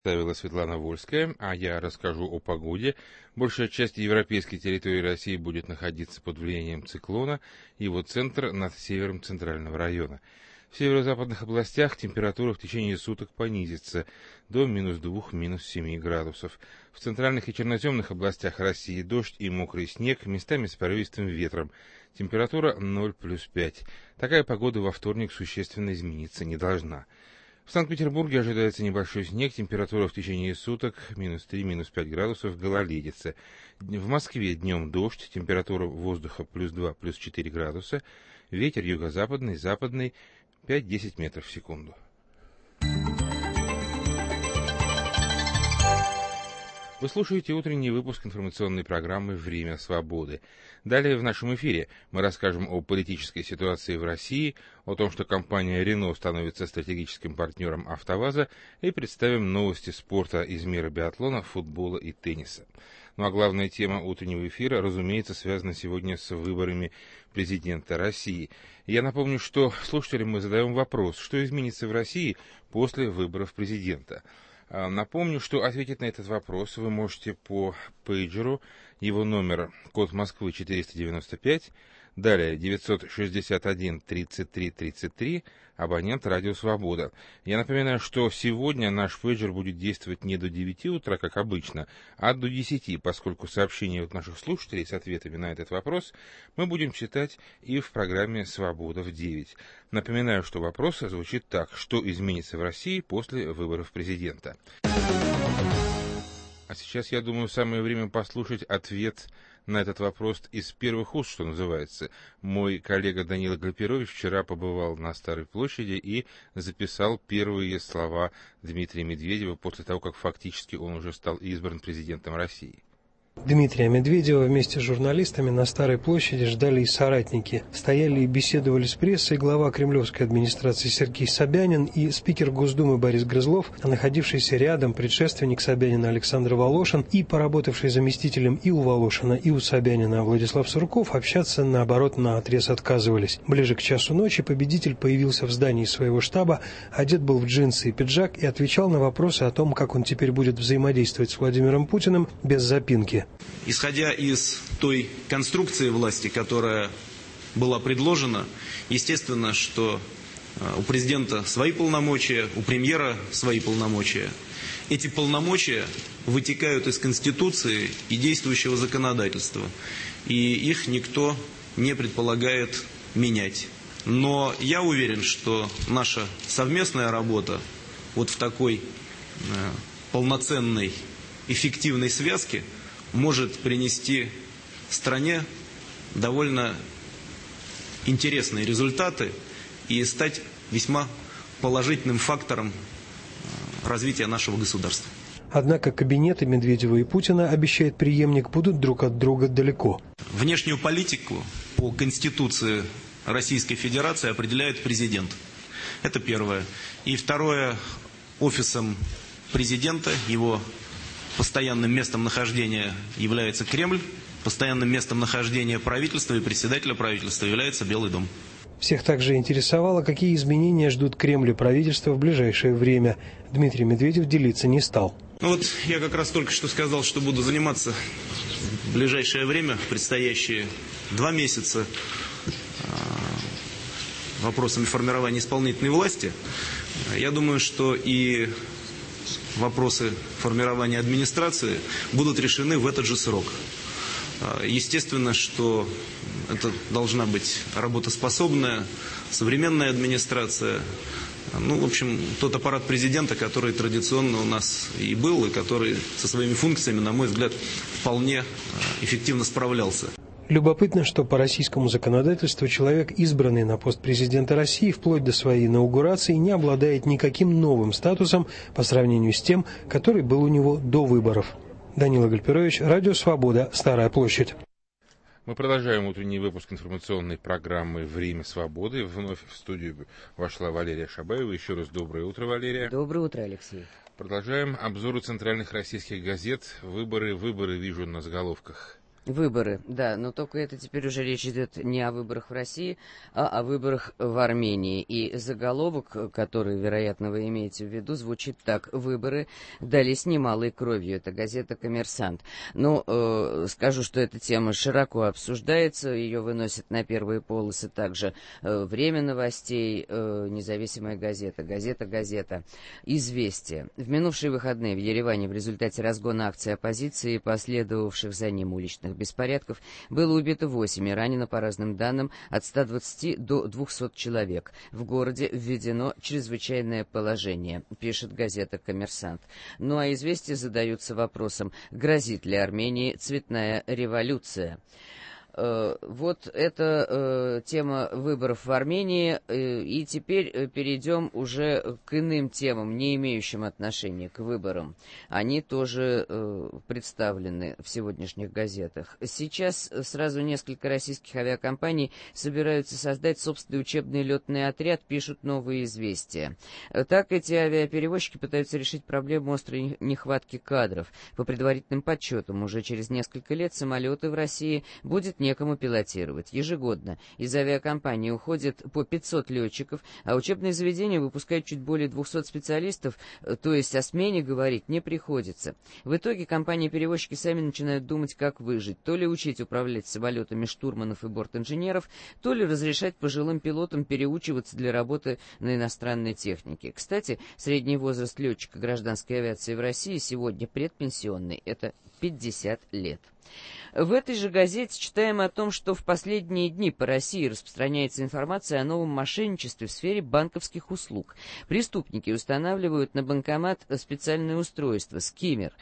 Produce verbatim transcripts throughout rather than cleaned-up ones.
Ставила Светлана Вольская, а я расскажу о погоде. Большая часть европейской территории России будет находиться под влиянием циклона, его центр над севером центрального района. В северо-западных областях температура в течение суток понизится до минус двух, минус семи градусов. В центральных и черноземных областях России дождь и мокрый снег, местами с порывистым ветром. Температура ноль плюс пять. Такая погода во вторник существенно измениться не должна. В Санкт-Петербурге ожидается небольшой снег, температура в течение суток минус три, минус пять градусов, гололедица. В Москве днем дождь, температура воздуха плюс два, плюс четыре градуса, ветер юго-западный, западный пять-десять метров в секунду. Вы слушаете утренний выпуск информационной программы «Время свободы». Далее в нашем эфире мы расскажем о политической ситуации в России, о том, что компания «Рено» становится стратегическим партнером «АвтоВАЗа», и представим новости спорта из мира биатлона, футбола и тенниса. Ну а главная тема утреннего эфира, разумеется, связана сегодня с выборами президента России. Я напомню, что слушателям мы задаем вопрос, что изменится в России после выборов президента. Напомню, что ответить на этот вопрос вы можете по пейджеру, его номер код Москвы четыреста девяносто пять, далее девятьсот шестьдесят один тридцать три тридцать три, абонент Радио Свобода. Я напоминаю, что сегодня наш пейджер будет действовать не до девяти утра, как обычно, а до десяти, поскольку сообщения от наших слушателей с ответами на этот вопрос мы будем читать и в программе «Свобода в девять». Напоминаю, что вопрос звучит так: что изменится в России после выборов президента? А сейчас, я думаю, самое время послушать ответ на этот вопрос из первых уст, что называется. Мой коллега Данила Гальперович вчера побывал на Старой площади и записал первые слова Дмитрия Медведева после того, как фактически он уже стал избран президентом России. Дмитрия Медведева вместе с журналистами на Старой площади ждали и соратники. Стояли и беседовали с прессой глава кремлевской администрации Сергей Собянин и спикер Госдумы Борис Грызлов, а находившийся рядом предшественник Собянина Александр Волошин и поработавший заместителем и у Волошина, и у Собянина Владислав Сурков общаться, наоборот, наотрез отказывались. Ближе к часу ночи победитель появился в здании своего штаба, одет был в джинсы и пиджак и отвечал на вопросы о том, как он теперь будет взаимодействовать с Владимиром Путиным без запинки. Исходя из той конструкции власти, которая была предложена, естественно, что у президента свои полномочия, у премьера свои полномочия. Эти полномочия вытекают из Конституции и действующего законодательства, и их никто не предполагает менять. Но я уверен, что наша совместная работа вот в такой полноценной, эффективной связке может принести стране довольно интересные результаты и стать весьма положительным фактором развития нашего государства. Однако кабинеты Медведева и Путина, обещает преемник, будут друг от друга далеко. Внешнюю политику по Конституции Российской Федерации определяет президент. Это первое. И второе, офисом президента, его постоянным местом нахождения является Кремль, постоянным местом нахождения правительства и председателя правительства является Белый дом. Всех также интересовало, какие изменения ждут Кремль и правительство в ближайшее время. Дмитрий Медведев делиться не стал. Ну вот я как раз только что сказал, что буду заниматься в ближайшее время, в предстоящие два месяца, вопросами формирования исполнительной власти. Я думаю, что и вопросы формирования администрации будут решены в этот же срок. Естественно, что это должна быть работоспособная, современная администрация. Ну, в общем, тот аппарат президента, который традиционно у нас и был, и который со своими функциями, на мой взгляд, вполне эффективно справлялся. Любопытно, что по российскому законодательству человек, избранный на пост президента России вплоть до своей инаугурации, не обладает никаким новым статусом по сравнению с тем, который был у него до выборов. Данила Гальперович, Радио Свобода, Старая площадь. Мы продолжаем утренний выпуск информационной программы «Время свободы». Вновь в студию вошла Валерия Шабаева. Еще раз доброе утро, Валерия. Доброе утро, Алексей. Продолжаем обзоры центральных российских газет. Выборы, выборы вижу на заголовках. Выборы, да, но только это теперь уже речь идет не о выборах в России, а о выборах в Армении. И заголовок, который, вероятно, вы имеете в виду, звучит так: «Выборы дались немалой кровью». Это газета «Коммерсант». Ну, э, скажу, что эта тема широко обсуждается, ее выносят на первые полосы также э, «Время новостей», э, «Независимая газета», газета-газета, «Известия». В минувшие выходные в Ереване в результате разгона акций оппозиции и последовавших за ним уличных беспорядков было убито восемь и ранено, по разным данным, от ста двадцати до двухсот человек. В городе введено чрезвычайное положение, пишет газета «Коммерсант». Ну а «Известия» задаются вопросом, грозит ли Армении цветная революция. Uh, вот это uh, тема выборов в Армении, uh, и теперь uh, перейдем уже к иным темам, не имеющим отношения к выборам. Они тоже uh, представлены в сегодняшних газетах. Сейчас сразу несколько российских авиакомпаний собираются создать собственный учебный летный отряд, пишут «Новые известия». Так эти авиаперевозчики пытаются решить проблему острой нехватки кадров. По предварительным подсчетам, уже через несколько лет самолеты в России будет некому пилотировать. Ежегодно из авиакомпании уходит по пятьсот летчиков, а учебные заведения выпускают чуть более двухсот специалистов, то есть о смене говорить не приходится. В итоге компании-перевозчики сами начинают думать, как выжить. То ли учить управлять самолетами штурманов и бортинженеров, то ли разрешать пожилым пилотам переучиваться для работы на иностранной технике. Кстати, средний возраст летчика гражданской авиации в России сегодня предпенсионный. Это пятьдесят лет. В этой же газете читаем о том, что в последние дни по России распространяется информация о новом мошенничестве в сфере банковских услуг. Преступники устанавливают на банкомат специальное устройство «Скиммер»,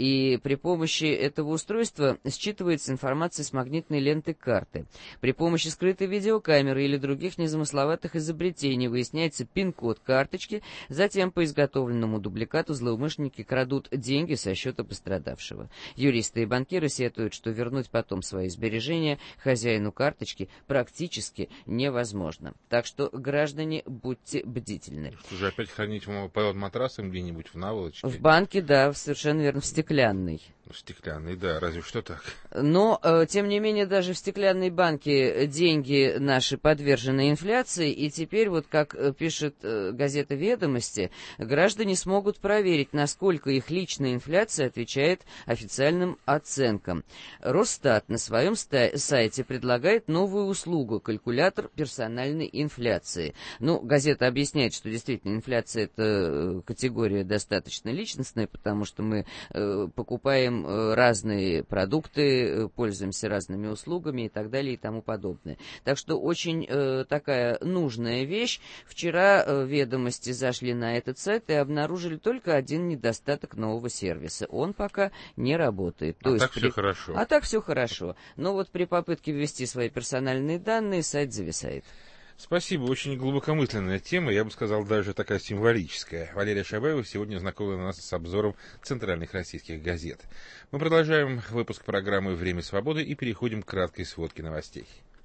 и при помощи этого устройства считывается информация с магнитной ленты карты. При помощи скрытой видеокамеры или других незамысловатых изобретений выясняется пин-код карточки, затем по изготовленному дубликату злоумышленники крадут деньги со счета пострадавшего. Юристы и банкиры сетуют, что вернуть потом свои сбережения хозяину карточки практически невозможно. Так что, граждане, будьте бдительны. Что же, опять хранить под матрасом где-нибудь в наволочке? В банке, да, совершенно верно, в стеклянной. В стеклянной, да, разве что так. Но, э, тем не менее, даже в стеклянной банке деньги наши подвержены инфляции, и теперь, вот как пишет э, газета «Ведомости», граждане смогут проверить, насколько их личная инфляция отвечает официальным оценкам. Росстат на своем ста- сайте предлагает новую услугу — калькулятор персональной инфляции. Ну, газета объясняет, что действительно инфляция — это категория достаточно личностная, потому что мы э, покупаем разные продукты, пользуемся разными услугами и так далее и тому подобное. Так что очень э, такая нужная вещь. Вчера э, «Ведомости» зашли на этот сайт и обнаружили только один недостаток нового сервиса. Он пока не работает. А То так есть все при... хорошо. А так все хорошо. Но вот при попытке ввести свои персональные данные сайт зависает. Спасибо, очень глубокомысленная тема, я бы сказал, даже такая символическая. Валерия Шабаева сегодня знакомила нас с обзором центральных российских газет. Мы продолжаем выпуск программы «Время свободы» и переходим к краткой сводке новостей.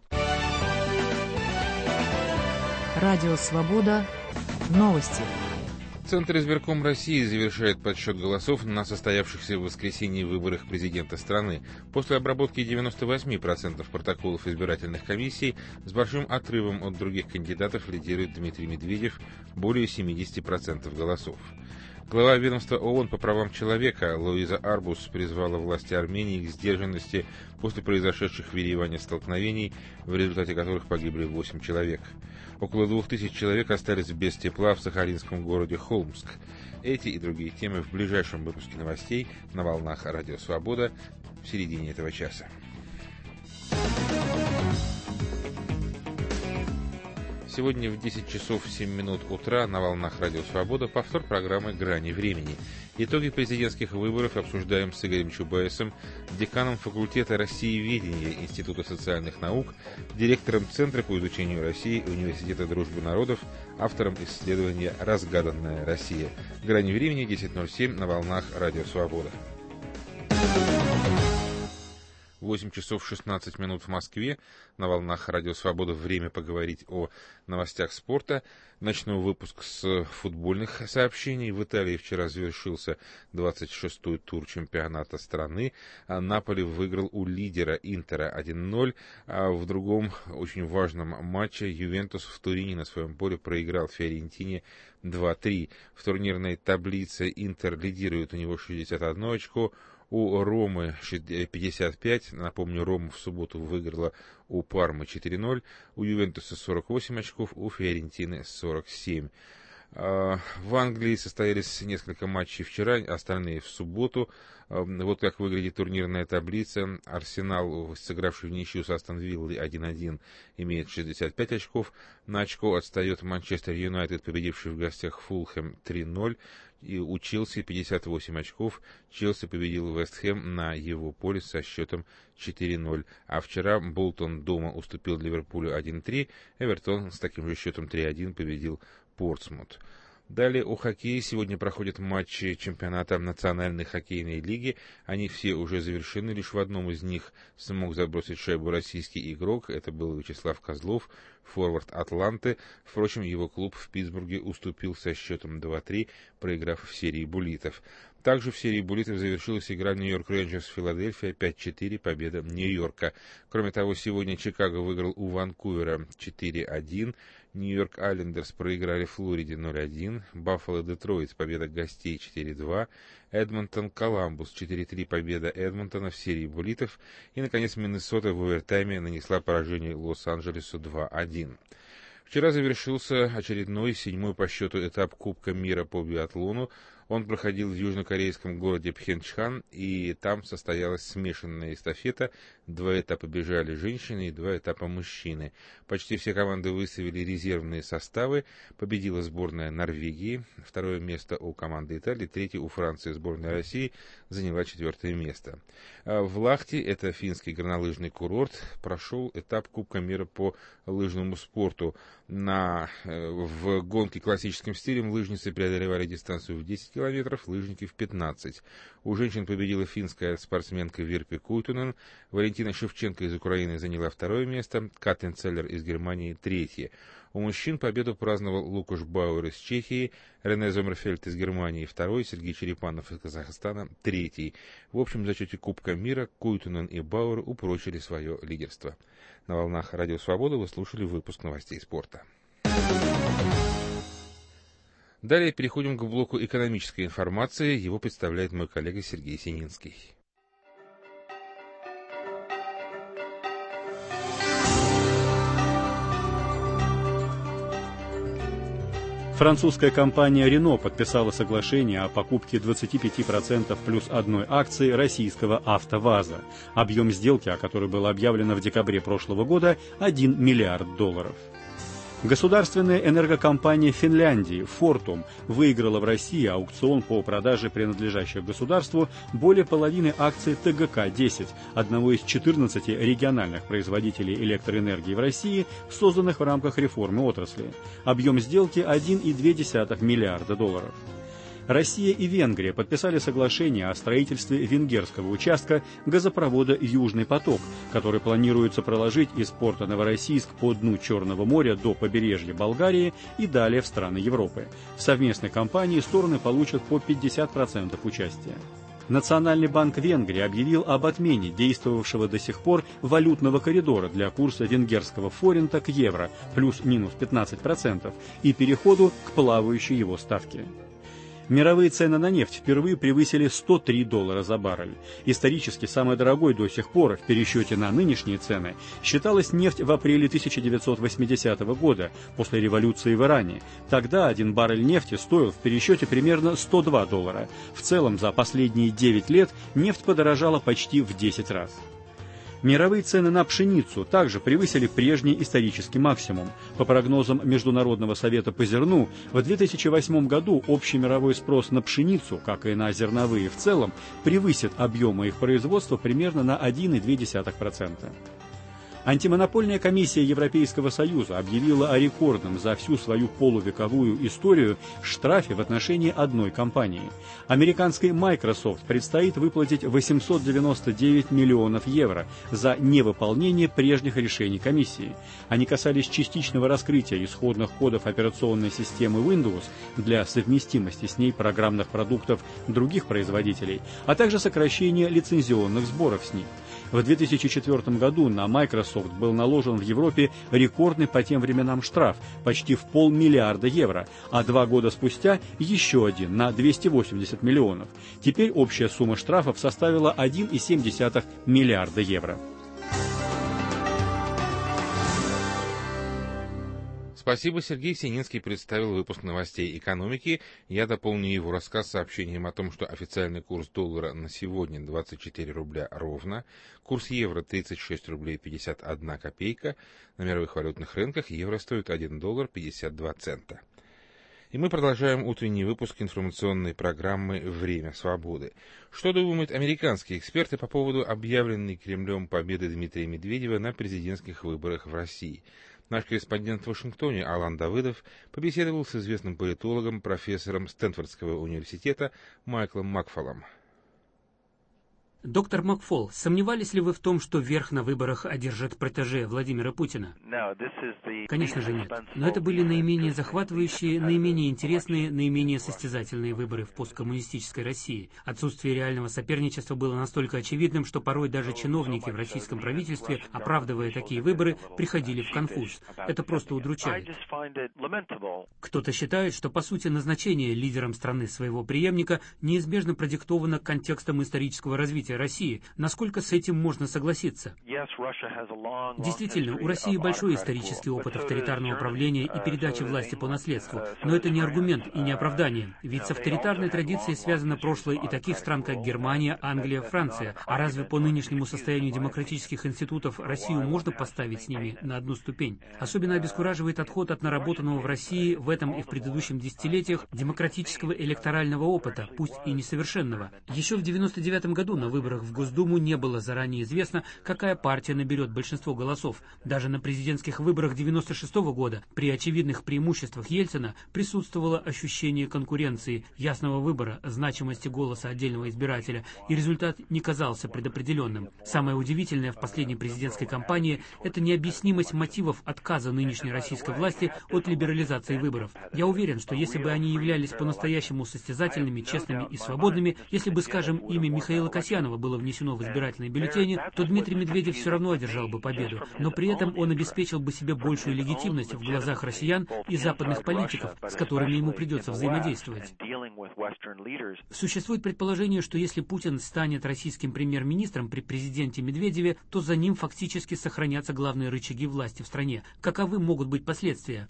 Радио «Свобода». Новости. Центр избирком России завершает подсчет голосов на состоявшихся в воскресенье выборах президента страны. После обработки девяноста восьми процентов протоколов избирательных комиссий с большим отрывом от других кандидатов лидирует Дмитрий Медведев, более семидесяти процентов голосов. Глава ведомства ООН по правам человека Луиза Арбус призвала власти Армении к сдержанности после произошедших в Ереване столкновений, в результате которых погибли восемь человек. Около двух тысяч человек остались без тепла в сахалинском городе Холмск. Эти и другие темы в ближайшем выпуске новостей на волнах Радио Свобода в середине этого часа. Сегодня в десять часов семь минут утра на волнах Радио Свобода повтор программы «Грани времени». Итоги президентских выборов обсуждаем с Игорем Чубайсом, деканом факультета Россиеведения Института социальных наук, директором Центра по изучению России Университета дружбы народов, автором исследования «Разгаданная Россия». «Грани времени», десять ноль семь на волнах Радио Свобода. восемь часов шестнадцать минут в Москве. На волнах Радио Свобода время поговорить о новостях спорта. Начну выпуск с футбольных сообщений. В Италии вчера завершился двадцать шестой тур чемпионата страны. Наполи выиграл у лидера Интера один ноль, а в другом очень важном матче Ювентус в Турине на своем поле проиграл Фиорентине два три. В турнирной таблице Интер лидирует, у него шестьдесят одно очко, у Ромы пятьдесят пять. Напомню, Рома в субботу выиграла у Пармы четыре ноль. У Ювентуса сорок восемь очков, у Фиорентины сорок семь. В Англии состоялись несколько матчей вчера, остальные в субботу. Вот как выглядит турнирная таблица. Арсенал, сыгравший в ничью с Астон Виллой один один, имеет шестьдесят пять очков. На очко отстает Манчестер Юнайтед, победивший в гостях Фулхэм три ноль. И у Челси пятьдесят восемь очков. Челси победил Вест Хэм на его поле со счетом четыре ноль. А вчера Болтон дома уступил Ливерпулю один три. Эвертон с таким же счетом три один победил Портсмут. Далее о хоккее. Сегодня проходят матчи чемпионата Национальной хоккейной лиги. Они все уже завершены. Лишь в одном из них смог забросить шайбу российский игрок. Это был Вячеслав Козлов, форвард Атланты. Впрочем, его клуб в Питтсбурге уступил со счетом два три, проиграв в серии буллитов. Также в серии буллитов завершилась игра Нью-Йорк Рейнджерс Филадельфия пять четыре, победа Нью-Йорка. Кроме того, сегодня Чикаго выиграл у Ванкувера четыре один. Нью-Йорк Айлендерс проиграли Флориде ноль один. Баффало Детройт, победа гостей четыре два. Эдмонтон Коламбус четыре три, победа Эдмонтона в серии буллитов. И, наконец, Миннесота в овертайме нанесла поражение Лос-Анджелесу два один. Вчера завершился очередной, седьмой по счету этап Кубка мира по биатлону. Он проходил в южнокорейском городе Пхенчхан, и там состоялась смешанная эстафета. Два этапа бежали женщины и два этапа мужчины. Почти все команды выставили резервные составы. Победила сборная Норвегии, второе место у команды Италии, третье у Франции. Сборная России заняла четвертое место. В Лахте, это финский горнолыжный курорт, прошел этап Кубка мира по лыжному спорту. На, в гонке классическим стилем лыжницы преодолевали дистанцию в десять километров, лыжники в пятнадцать. У женщин победила финская спортсменка Вирпи Куйтунен. Валентина Шевченко из Украины заняла второе место, Катрин Целлер из Германии третье. У мужчин победу праздновал Лукаш Бауэр из Чехии, Рене Зомерфельд из Германии второй, Сергей Черепанов из Казахстана третий. В общем зачете Кубка мира Куйтунен и Бауэр упрочили свое лидерство. На волнах Радио Свобода вы слушали выпуск новостей спорта. Далее переходим к блоку экономической информации. Его представляет мой коллега Сергей Сининский. Французская компания Renault подписала соглашение о покупке двадцати пяти процентов плюс одной акции российского АвтоВАЗа. Объем сделки, о которой было объявлено в декабре прошлого года, один миллиард долларов. Государственная энергокомпания Финляндии Fortum выиграла в России аукцион по продаже принадлежащих государству более половины акций тэ гэ ка десять, одного из четырнадцати региональных производителей электроэнергии в России, созданных в рамках реформы отрасли. Объем сделки один и две десятых миллиарда долларов. Россия и Венгрия подписали соглашение о строительстве венгерского участка газопровода «Южный поток», который планируется проложить из порта Новороссийск по дну Черного моря до побережья Болгарии и далее в страны Европы. В совместной кампании стороны получат по пятьдесят процентов участия. Национальный банк Венгрии объявил об отмене действовавшего до сих пор валютного коридора для курса венгерского форинта к евро плюс-минус пятнадцать процентов и переходу к плавающей его ставке. Мировые цены на нефть впервые превысили сто три доллара за баррель. Исторически самой дорогой до сих пор в пересчете на нынешние цены считалась нефть в апреле тысяча девятьсот восьмидесятого года, после революции в Иране. Тогда один баррель нефти стоил в пересчете примерно сто два доллара. В целом за последние девять лет нефть подорожала почти в десять раз. Мировые цены на пшеницу также превысили прежний исторический максимум. По прогнозам Международного совета по зерну, в две тысячи восьмом году общий мировой спрос на пшеницу, как и на зерновые в целом, превысит объемы их производства примерно на один и две десятых процента. Антимонопольная комиссия Европейского Союза объявила о рекордном за всю свою полувековую историю штрафе в отношении одной компании. Американской Microsoft предстоит выплатить восемьсот девяносто девять миллионов евро за невыполнение прежних решений комиссии. Они касались частичного раскрытия исходных кодов операционной системы Windows для совместимости с ней программных продуктов других производителей, а также сокращения лицензионных сборов с них. В две тысячи четвёртом году на Microsoft был наложен в Европе рекордный по тем временам штраф почти в полмиллиарда евро, а два года спустя еще один на двести восемьдесят миллионов. Теперь общая сумма штрафов составила один целых семь десятых миллиарда евро. Спасибо, Сергей Сининский представил выпуск новостей экономики. Я дополню его рассказ сообщением о том, что официальный курс доллара на сегодня двадцать четыре рубля ровно, курс евро тридцать шесть рублей пятьдесят одна копейка, на мировых валютных рынках евро стоит один доллар пятьдесят два цента. И мы продолжаем утренний выпуск информационной программы «Время свободы». Что думают американские эксперты по поводу объявленной Кремлем победы Дмитрия Медведева на президентских выборах в России? Наш корреспондент в Вашингтоне Алан Давыдов побеседовал с известным политологом, профессором Стэнфордского университета Майклом Макфолом. Доктор Макфол, сомневались ли вы в том, что верх на выборах одержит протеже Владимира Путина? Конечно же нет. Но это были наименее захватывающие, наименее интересные, наименее состязательные выборы в посткоммунистической России. Отсутствие реального соперничества было настолько очевидным, что порой даже чиновники в российском правительстве, оправдывая такие выборы, приходили в конфуз. Это просто удручает. Кто-то считает, что по сути назначение лидером страны своего преемника неизбежно продиктовано контекстом исторического развития России. Насколько с этим можно согласиться? Действительно, у России большой исторический опыт авторитарного управления и передачи власти по наследству. Но это не аргумент и не оправдание. Ведь с авторитарной традицией связано прошлое и таких стран, как Германия, Англия, Франция. А разве по нынешнему состоянию демократических институтов Россию можно поставить с ними на одну ступень? Особенно обескураживает отход от наработанного в России в этом и в предыдущем десятилетиях демократического электорального опыта, пусть и несовершенного. Еще в девяносто девятом году на выборах в Госдуму не было заранее известно, какая партия наберет большинство голосов. Даже на президентских выборах девяносто шестого года при очевидных преимуществах Ельцина присутствовало ощущение конкуренции, ясного выбора, значимости голоса отдельного избирателя, и результат не казался предопределенным. Самое удивительное в последней президентской кампании – это необъяснимость мотивов отказа нынешней российской власти от либерализации выборов. Я уверен, что если бы они являлись по-настоящему состязательными, честными и свободными, если бы, скажем, имя Михаила Касьянова было внесено в избирательные бюллетени, то Дмитрий Медведев все равно одержал бы победу. Но при этом он обеспечил бы себе большую легитимность в глазах россиян и западных политиков, с которыми ему придется взаимодействовать. Существует предположение, что если Путин станет российским премьер-министром при президенте Медведеве, то за ним фактически сохранятся главные рычаги власти в стране. Каковы могут быть последствия?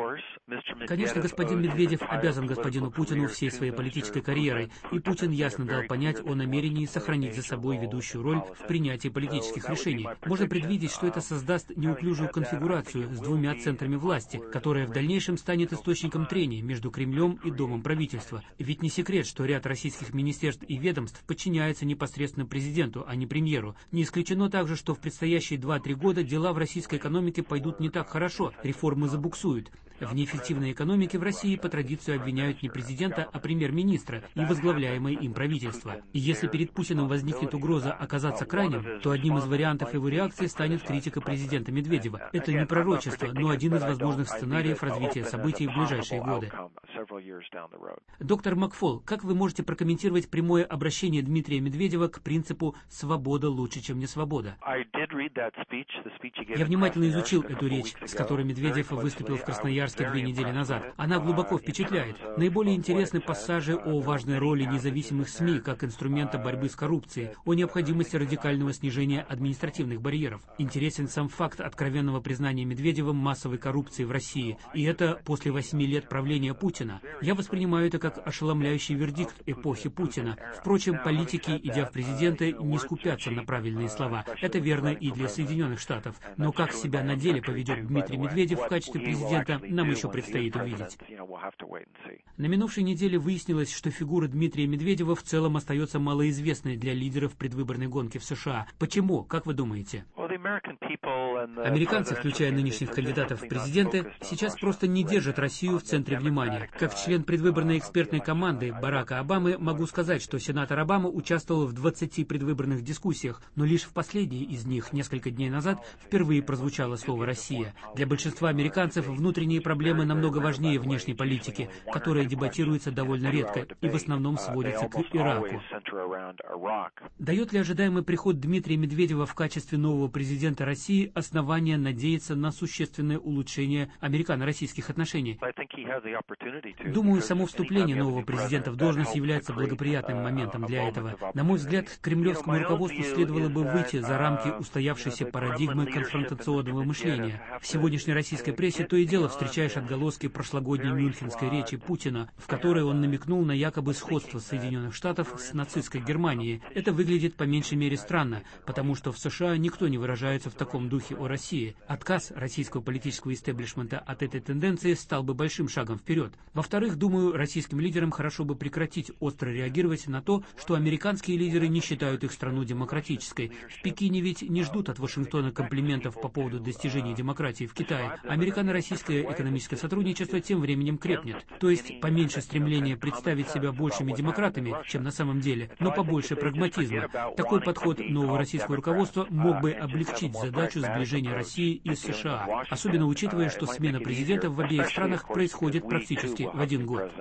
Конечно, господин Медведев обязан господину Путину всей своей политической карьерой, и Путин ясно дал понять о намерении сохранить за собой ведущую роль в принятии политических решений. Можно предвидеть, что это создаст неуклюжую конфигурацию с двумя центрами власти, которая в дальнейшем станет источником трений между Кремлем и Домом правительства. Ведь не секрет, что ряд российских министерств и ведомств подчиняется непосредственно президенту, а не премьеру. Не исключено также, что в предстоящие два-три года дела в российской экономике пойдут не так хорошо, реформы забуксуют. В неэффективной экономике в России по традиции обвиняют не президента, а премьер-министра и возглавляемое им правительство. И если перед Путиным возникнет угроза оказаться крайним, то одним из вариантов его реакции станет критика президента Медведева. Это не пророчество, но один из возможных сценариев развития событий в ближайшие годы. Доктор Макфол, как вы можете прокомментировать прямое обращение Дмитрия Медведева к принципу «свобода лучше, чем не свобода»? Я внимательно изучил эту речь, с которой Медведев выступил в Красноярске две недели назад. Она глубоко впечатляет. Наиболее интересны пассажи о важной роли независимых СМИ как инструмента борьбы с коррупцией, о необходимости радикального снижения административных барьеров. Интересен сам факт откровенного признания Медведевым массовой коррупции в России, и это после восьми лет правления Путина. Я воспринимаю это как ошеломляющий вердикт эпохи Путина. Впрочем, политики, идя в президенты, не скупятся на правильные слова. Это верно и для Соединенных Штатов. Но как себя на деле поведет Дмитрий Медведев в качестве президента, нам еще предстоит увидеть. На минувшей неделе выяснилось, что фигура Дмитрия Медведева в целом остается малоизвестной для лидеров предвыборной гонки в США. Почему, как вы думаете? Американцы, включая нынешних кандидатов в президенты, сейчас просто не держат Россию в центре внимания. Как член предвыборной экспертной команды Барака Обамы могу сказать, что сенатор Обама участвовал в двадцати предвыборных дискуссиях, но лишь в последней из них несколько дней назад впервые прозвучало слово «Россия». Для большинства американцев внутренние проблемы намного важнее внешней политики, которая дебатируется довольно редко и в основном сводится к Ираку. Дает ли ожидаемый приход Дмитрия Медведева в качестве нового президента России основания надеяться на существенное улучшение американо-российских отношений? Думаю, само вступление нового президента в должность является благоприятным моментом для этого. На мой взгляд, кремлевскому руководству следовало бы выйти за рамки устоявшейся парадигмы конфронтационного мышления. В сегодняшней российской прессе то и дело встречаешь отголоски прошлогодней мюнхенской речи Путина, в которой он намекнул на якобы сходство Соединенных Штатов с нацистской Германией. Это выглядит по меньшей мере странно, потому что в США никто не выражается в таком духе о России. Отказ российского политического истеблишмента от этой тенденции стал бы большим шагом вперед. Во-вторых, думаю, российским лидерам хорошо бы прекратить остро реагировать на то, что американские лидеры не считают их страну демократической. В Пекине ведь не ждут от Вашингтона комплиментов по поводу достижений демократии в Китае. Американо-российское экономическое сотрудничество тем временем крепнет. То есть поменьше стремления представить себя большими демократами, чем на самом деле, но побольше прагматизма. Такой подход нового российского руководства мог бы облегчить задачу сближения России и США, особенно учитывая, что смена президента в обеих странах происходит практически в один год.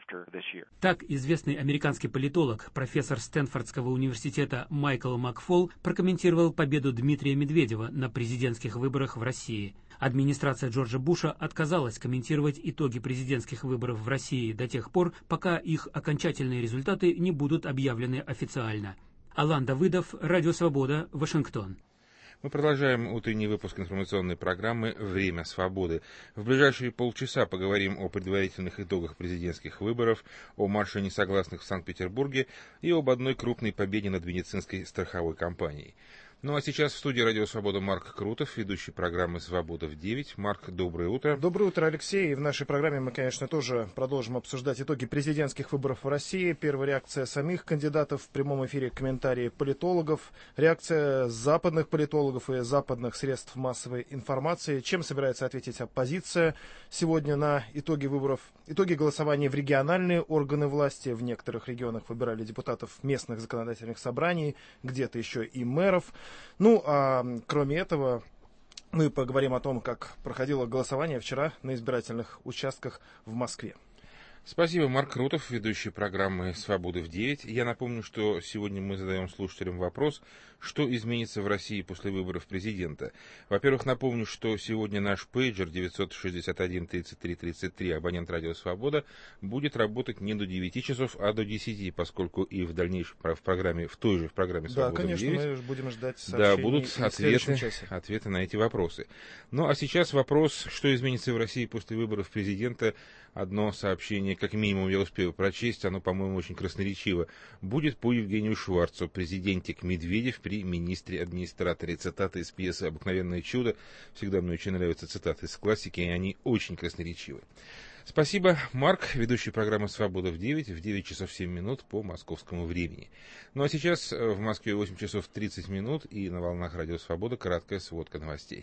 Так, известный американский политолог, профессор Стэнфордского университета Майкл Макфол прокомментировал победу Дмитрия Медведева на президентских выборах в России. Администрация Джорджа Буша отказалась комментировать итоги президентских выборов в России до тех пор, пока их окончательные результаты не будут объявлены официально. Алан Давыдов, Радио Свобода, Вашингтон. Мы продолжаем утренний выпуск информационной программы «Время свободы». В ближайшие полчаса поговорим о предварительных итогах президентских выборов, о марше несогласных в Санкт-Петербурге и об одной крупной победе над медицинской страховой компанией. Ну а сейчас в студии «Радио Свобода» Марк Крутов, ведущий программы «Свобода в девять». Марк, доброе утро. Доброе утро, Алексей. И в нашей программе мы, конечно, тоже продолжим обсуждать итоги президентских выборов в России. Первая реакция самих кандидатов в прямом эфире, комментарии политологов, реакция западных политологов и западных средств массовой информации. Чем собирается ответить оппозиция сегодня на итоги выборов? Итоги голосования в региональные органы власти. В некоторых регионах выбирали депутатов местных законодательных собраний, где-то еще и мэров. Ну, а кроме этого, мы поговорим о том, как проходило голосование вчера на избирательных участках в Москве. Спасибо, Марк Крутов, ведущий программы «Свободы в девять». Я напомню, что сегодня мы задаем слушателям вопрос, что изменится в России после выборов президента. Во-первых, напомню, что сегодня наш пейджер девятьсот шестьдесят один тридцать три тридцать три, абонент «Радио Свобода», будет работать не до девяти часов, а до десяти, поскольку и в дальнейшем в программе, в той же в программе «Свобода да, конечно, в девять», мы будем ждать сообщений. Да, будут ответы, ответы на эти вопросы. Ну, а сейчас вопрос, что изменится в России после выборов президента. Одно сообщение, как минимум, я успею прочесть, оно, по-моему, очень красноречиво. Будет по Евгению Шварцу, президентик Медведев при министре-администраторе. Цитата из пьесы «Обыкновенное чудо». Всегда мне очень нравятся цитаты из классики, и они очень красноречивы. Спасибо, Марк, ведущий программы «Свобода в девять», в девять часов семь минут по московскому времени. Ну а сейчас в Москве восемь часов тридцать минут, и на волнах «Радио Свобода» краткая сводка новостей.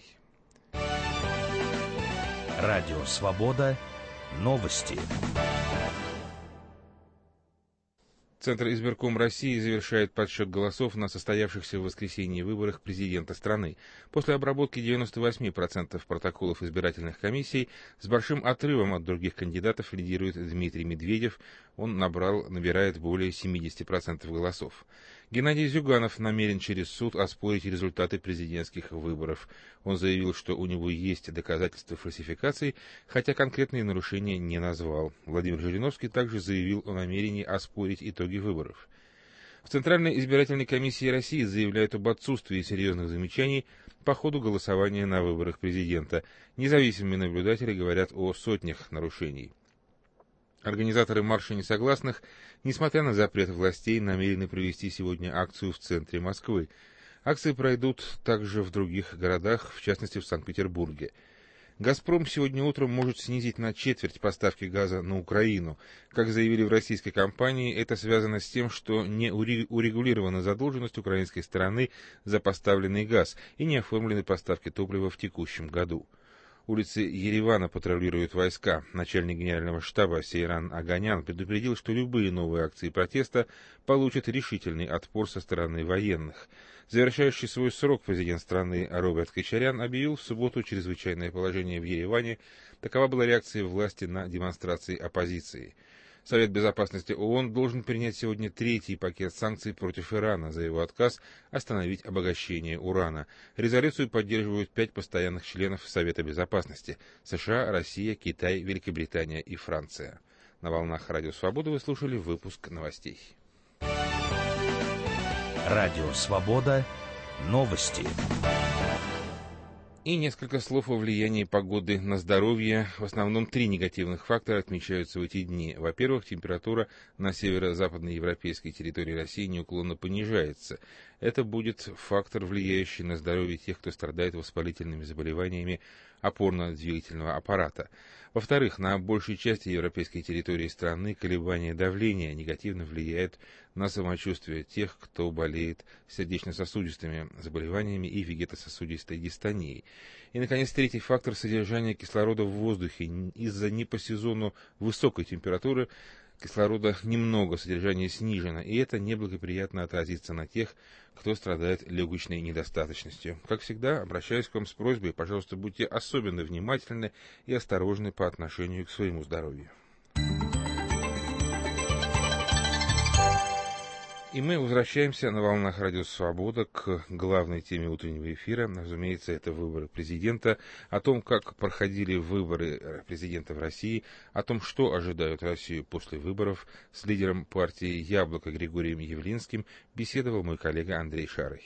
Радио Свобода. Новости. Центр избирком России завершает подсчет голосов на состоявшихся в воскресенье выборах президента страны. После обработки девяноста восьми процентов протоколов избирательных комиссий с большим отрывом от других кандидатов лидирует Дмитрий Медведев. Он набрал, набирает более семидесяти процентов голосов. Геннадий Зюганов намерен через суд оспорить результаты президентских выборов. Он заявил, что у него есть доказательства фальсификаций, хотя конкретные нарушения не назвал. Владимир Жириновский также заявил о намерении оспорить итоги выборов. В Центральной избирательной комиссии России заявляют об отсутствии серьезных замечаний по ходу голосования на выборах президента. Независимые наблюдатели говорят о сотнях нарушений. Организаторы марша несогласных, несмотря на запрет властей, намерены провести сегодня акцию в центре Москвы. Акции пройдут также в других городах, в частности в Санкт-Петербурге. «Газпром» сегодня утром может снизить на четверть поставки газа на Украину. Как заявили в российской компании, это связано с тем, что не урегулирована задолженность украинской стороны за поставленный газ и не оформлены поставки топлива в текущем году. Улицы Еревана патрулируют войска. Начальник генерального штаба Сейран Аганян предупредил, что любые новые акции протеста получат решительный отпор со стороны военных. Завершающий свой срок президент страны Роберт Кочарян объявил в субботу чрезвычайное положение в Ереване. Такова была реакция власти на демонстрации оппозиции. Совет Безопасности ООН должен принять сегодня третий пакет санкций против Ирана за его отказ остановить обогащение урана. Резолюцию поддерживают пять постоянных членов Совета Безопасности – США, Россия, Китай, Великобритания и Франция. На волнах Радио Свобода вы слушали выпуск новостей. Радио Свобода. Новости. И несколько слов о влиянии погоды на здоровье. В основном три негативных фактора отмечаются в эти дни. Во-первых, температура на северо-западной европейской территории России неуклонно понижается. Это будет фактор, влияющий на здоровье тех, кто страдает воспалительными заболеваниями опорно-двигательного аппарата. Во-вторых, на большей части европейской территории страны колебания давления негативно влияют на самочувствие тех, кто болеет сердечно-сосудистыми заболеваниями и вегетососудистой дистонией. И, наконец, третий фактор – содержание кислорода в воздухе. Из-за не по сезону высокой температуры кислорода немного, содержание снижено, и это неблагоприятно отразится на тех, кто страдает легочной недостаточностью. Как всегда, обращаюсь к вам с просьбой, пожалуйста, будьте особенно внимательны и осторожны по отношению к своему здоровью. И мы возвращаемся на волнах Радио Свобода к главной теме утреннего эфира. Разумеется, это выборы президента. О том, как проходили выборы президента в России, о том, что ожидают Россию после выборов, с лидером партии «Яблоко» Григорием Явлинским беседовал мой коллега Андрей Шарый.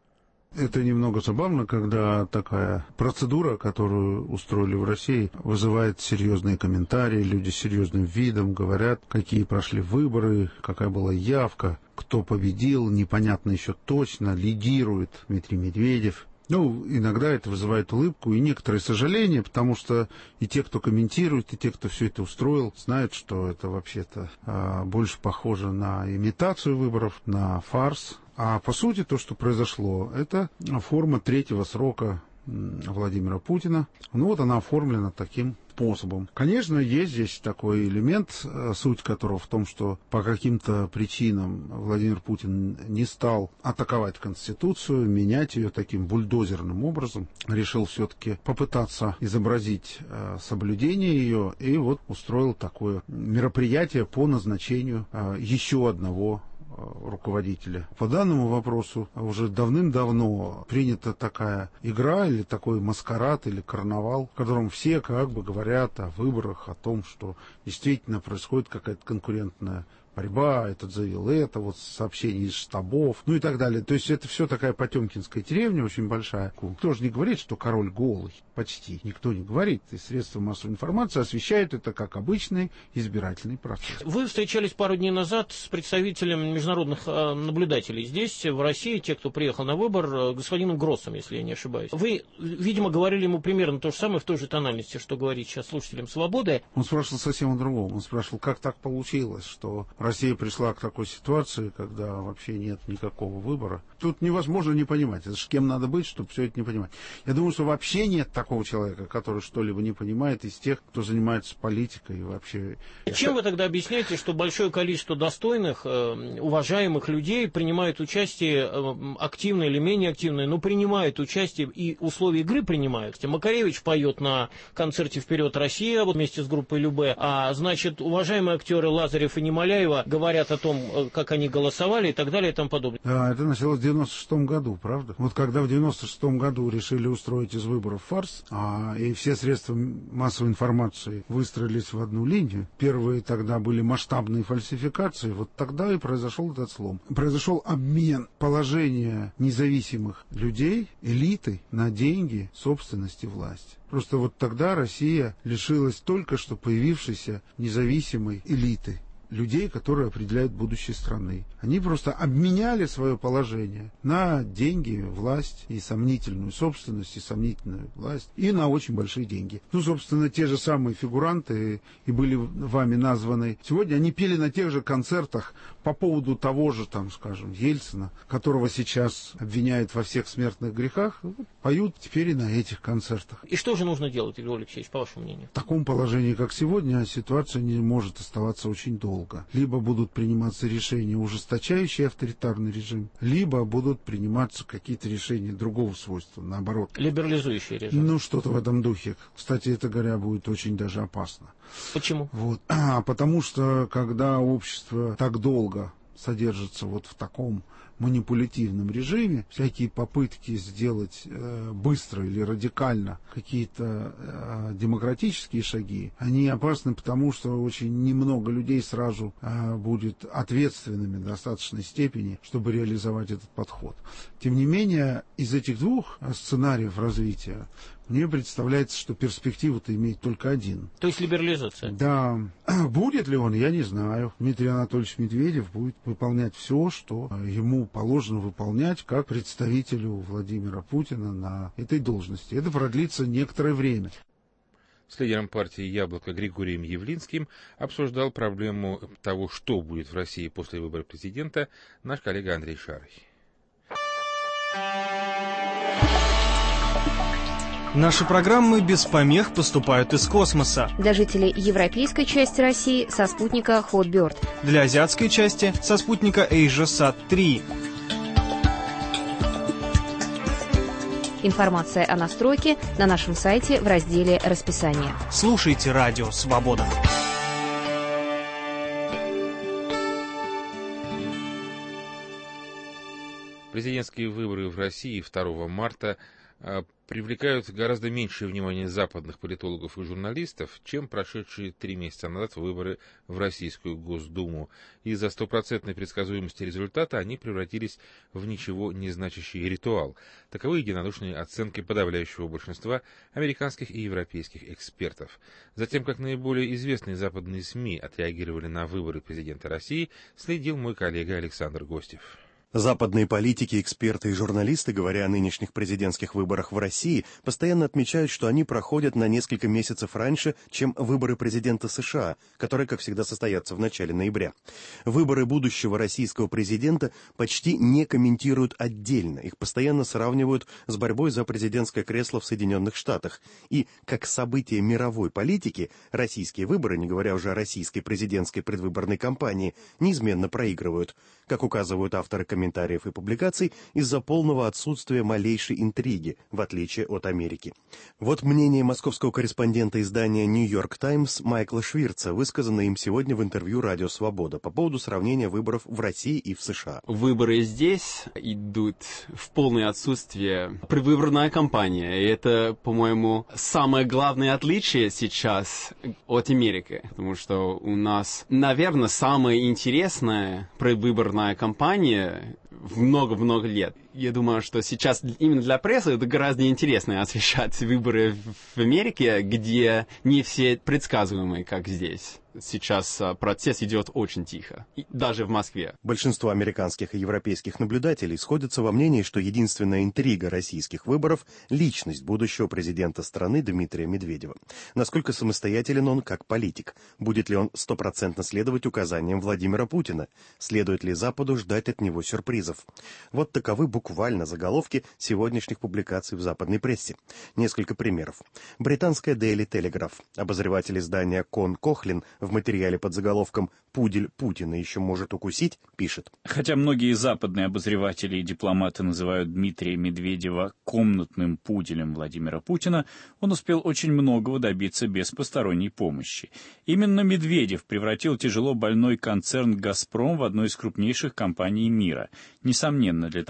Это немного забавно, когда такая процедура, которую устроили в России, вызывает серьезные комментарии, люди с серьезным видом говорят, какие прошли выборы, какая была явка, кто победил, непонятно еще точно, лидирует Дмитрий Медведев. Ну, иногда это вызывает улыбку и некоторое сожаление, потому что и те, кто комментирует, и те, кто все это устроил, знают, что это вообще-то а, больше похоже на имитацию выборов, на фарс. А по сути то, что произошло, это форма третьего срока Владимира Путина. Ну вот она оформлена таким способом. Конечно, есть здесь такой элемент, суть которого в том, что по каким-то причинам Владимир Путин не стал атаковать Конституцию, менять ее таким бульдозерным образом. Решил все-таки попытаться изобразить э, соблюдение ее и вот устроил такое мероприятие по назначению э, еще одного руководителя. По данному вопросу уже давным-давно принята такая игра или такой маскарад или карнавал, в котором все как бы говорят о выборах, о том, что действительно происходит какая-то конкурентная борьба, этот заявил это, вот сообщение из штабов, ну и так далее. То есть это все такая потемкинская деревня, очень большая. Кто же не говорит, что король голый? Почти. Никто не говорит. И средства массовой информации освещают это как обычный избирательный процесс. Вы встречались пару дней назад с представителем международных э, наблюдателей здесь, в России, те, кто приехал на выбор, э, господином Гроссом, если я не ошибаюсь. Вы, видимо, говорили ему примерно то же самое, в той же тональности, что говорит сейчас слушателям «Свободы». Он спрашивал совсем о другом. Он спрашивал, как так получилось, что Россия пришла к такой ситуации, когда вообще нет никакого выбора. Тут невозможно не понимать. Это ж кем надо быть, чтобы все это не понимать. Я думаю, что вообще нет такого человека, который что-либо не понимает из тех, кто занимается политикой и вообще. Чем вы тогда объясняете, что большое количество достойных, э, уважаемых людей принимают участие, э, активно или менее активно, но принимают участие и условия игры принимают? Макаревич поет на концерте «Вперед, Россия» вот вместе с группой Любэ, а значит, уважаемые актеры Лазарев и Немоляева говорят о том, как они голосовали и так далее и тому подобное. Да, это началось в девяносто шестом году, правда? Вот когда в девяносто шестом году решили устроить из выборов фарс, а, и все средства массовой информации выстроились в одну линию, первые тогда были масштабные фальсификации, вот тогда и произошел этот слом. Произошел обмен положения независимых людей, элиты, на деньги, собственность и власть. Просто вот тогда Россия лишилась только что появившейся независимой элиты. людей, которые определяют будущее страны. Они просто обменяли свое положение на деньги, власть и сомнительную собственность, и сомнительную власть, и на очень большие деньги. Ну, собственно, те же самые фигуранты и были вами названы. Сегодня они пели на тех же концертах по поводу того же, там, скажем, Ельцина, которого сейчас обвиняют во всех смертных грехах, поют теперь и на этих концертах. И что же нужно делать, Григорий Алексеевич, по вашему мнению? В таком положении, как сегодня, ситуация не может оставаться очень долго. Либо будут приниматься решения, ужесточающие авторитарный режим, либо будут приниматься какие-то решения другого свойства, наоборот. Либерализующие режим. Ну, что-то в этом духе. Кстати, это, говоря, будет очень даже опасно. Почему? Вот. А, потому что, когда общество так долго содержится вот в таком манипулятивном режиме, всякие попытки сделать э, быстро или радикально какие-то э, демократические шаги, они опасны, потому что очень немного людей сразу э, будет ответственными в достаточной степени, чтобы реализовать этот подход. Тем не менее, из этих двух сценариев развития мне представляется, что перспективу-то имеет только один. То есть либерализация? Да. Будет ли он, я не знаю. Дмитрий Анатольевич Медведев будет выполнять все, что ему положено выполнять как представителю Владимира Путина на этой должности. Это продлится некоторое время. С лидером партии «Яблоко» Григорием Явлинским обсуждал проблему того, что будет в России после выбора президента, наш коллега Андрей Шарый. Наши программы без помех поступают из космоса. Для жителей европейской части России со спутника Hotbird. Для азиатской части со спутника AsiaSat три. Информация о настройке на нашем сайте в разделе «Расписание». Слушайте «Радио Свобода». Президентские выборы в России второго марта привлекают гораздо меньшее внимание западных политологов и журналистов, чем прошедшие три месяца назад выборы в Российскую Госдуму. Из-за стопроцентной предсказуемости результата они превратились в ничего не значащий ритуал. Таковы единодушные оценки подавляющего большинства американских и европейских экспертов. Затем, как наиболее известные западные СМИ отреагировали на выборы президента России, следил мой коллега Александр Гостев. Западные политики, эксперты и журналисты, говоря о нынешних президентских выборах в России, постоянно отмечают, что они проходят на несколько месяцев раньше, чем выборы президента США, которые, как всегда, состоятся в начале ноября. Выборы будущего российского президента почти не комментируют отдельно, их постоянно сравнивают с борьбой за президентское кресло в Соединенных Штатах. И, как событие мировой политики, российские выборы, не говоря уже о российской президентской предвыборной кампании, неизменно проигрывают, как указывают авторы комментариев. комментариев и публикаций из-за полного отсутствия малейшей интриги, в отличие от Америки. Вот мнение московского корреспондента издания «Нью-Йорк Таймс» Майкла Швирца, высказанное им сегодня в интервью «Радио Свобода» по поводу сравнения выборов в России и в США. Выборы здесь идут в полное отсутствие предвыборная кампания, и это, по-моему, самое главное отличие сейчас от Америки, потому что у нас, наверное, самая интересная предвыборная кампания в много-много лет. Я думаю, что сейчас именно для прессы это гораздо интереснее освещать выборы в Америке, где не все предсказуемые, как здесь. Сейчас процесс идет очень тихо, даже в Москве. Большинство американских и европейских наблюдателей сходятся во мнении, что единственная интрига российских выборов – личность будущего президента страны Дмитрия Медведева. Насколько самостоятелен он как политик? Будет ли он стопроцентно следовать указаниям Владимира Путина? Следует ли Западу ждать от него сюрпризов? Вот таковы буквально заголовки сегодняшних публикаций в западной прессе. Несколько примеров. Британская Daily Telegraph. Обозреватель издания Кон Кохлин в материале под заголовком «Пудель Путина еще может укусить» пишет. Хотя многие западные обозреватели и дипломаты называют Дмитрия Медведева комнатным пуделем Владимира Путина, он успел очень многого добиться без посторонней помощи. Именно Медведев превратил тяжело больной концерн «Газпром» в одну из крупнейших компаний мира. Несомненно, для того, чтобы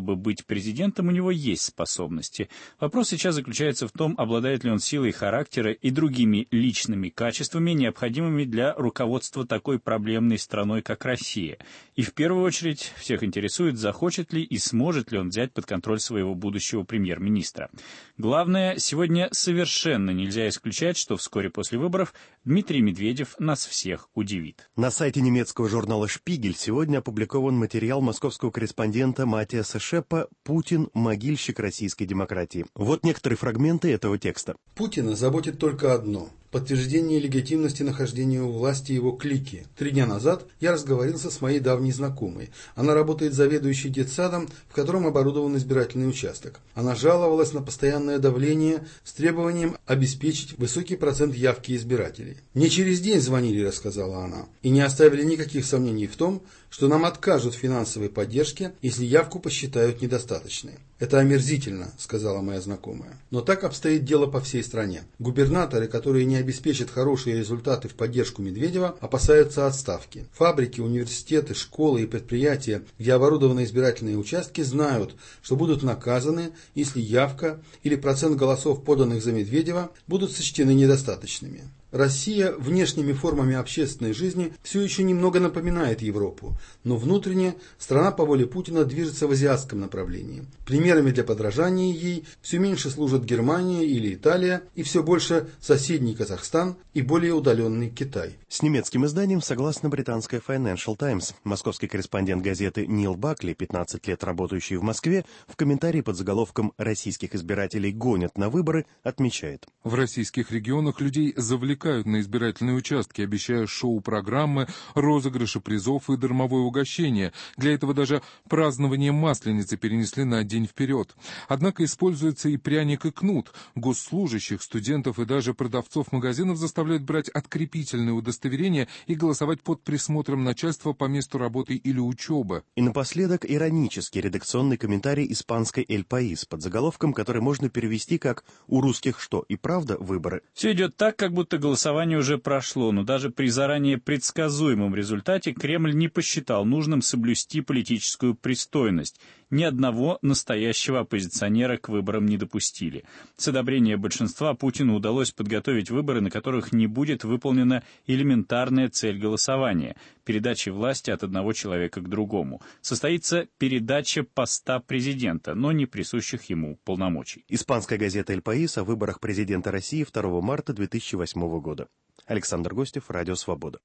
чтобы быть президентом, у него есть способности. Вопрос сейчас заключается в том, обладает ли он силой характера и другими личными качествами, необходимыми для руководства такой проблемной страной, как Россия. И в первую очередь всех интересует, захочет ли и сможет ли он взять под контроль своего будущего премьер-министра. Главное, сегодня совершенно нельзя исключать, что вскоре после выборов Дмитрий Медведев нас всех удивит. На сайте немецкого журнала «Шпигель» сегодня опубликован материал московского корреспондента Матиаса Шеппа «Путин – могильщик российской демократии». Вот некоторые фрагменты этого текста. Путина заботит только одно – подтверждение легитимности нахождения у власти его клики. Три дня назад я разговорился с моей давней знакомой. Она работает заведующей детсадом, в котором оборудован избирательный участок. Она жаловалась на постоянное давление с требованием обеспечить высокий процент явки избирателей. «Мне через день звонили», — рассказала она, «и не оставили никаких сомнений в том, что нам откажут в финансовой поддержке, если явку посчитают недостаточной». «Это омерзительно», — сказала моя знакомая. Но так обстоит дело по всей стране. Губернаторы, которые не обеспечат хорошие результаты в поддержку Медведева, опасаются отставки. Фабрики, университеты, школы и предприятия, где оборудованы избирательные участки, знают, что будут наказаны, если явка или процент голосов, поданных за Медведева, будут сочтены недостаточными. Россия внешними формами общественной жизни все еще немного напоминает Европу, но внутренне страна по воле Путина движется в азиатском направлении. Примерами для подражания ей все меньше служат Германия или Италия, и все больше соседний Казахстан и более удаленный Китай. С немецким изданием согласно британской Financial Times. Московский корреспондент газеты Нил Бакли, пятнадцать лет работающий в Москве, в комментарии под заголовком «Российских избирателей гонят на выборы» отмечает: в российских регионах людей завлекают на избирательные участки, обещая шоу-программы, розыгрыши призов и дармовое угощение. Для этого даже празднование Масленицы перенесли на день вперед. Однако используется и пряник, и кнут. Госслужащих, студентов и даже продавцов магазинов заставляют брать открепительные удостоверения и голосовать под присмотром начальства по месту работы или учебы. И напоследок иронический редакционный комментарий испанской «Эль Паис» под заголовком, который можно перевести как «У русских что, и правда выборы?» Все идет так, как будто голосование уже прошло, но даже при заранее предсказуемом результате Кремль не посчитал нужным соблюсти политическую пристойность. Ни одного настоящего оппозиционера к выборам не допустили. С одобрения большинства Путину удалось подготовить выборы, на которых не будет выполнена элементарная цель голосования – передачи власти от одного человека к другому. Состоится передача поста президента, но не присущих ему полномочий. Испанская газета «Эль Паис» о выборах президента России второго марта две тысячи восьмого года. Александр Гостев, Радио Свобода.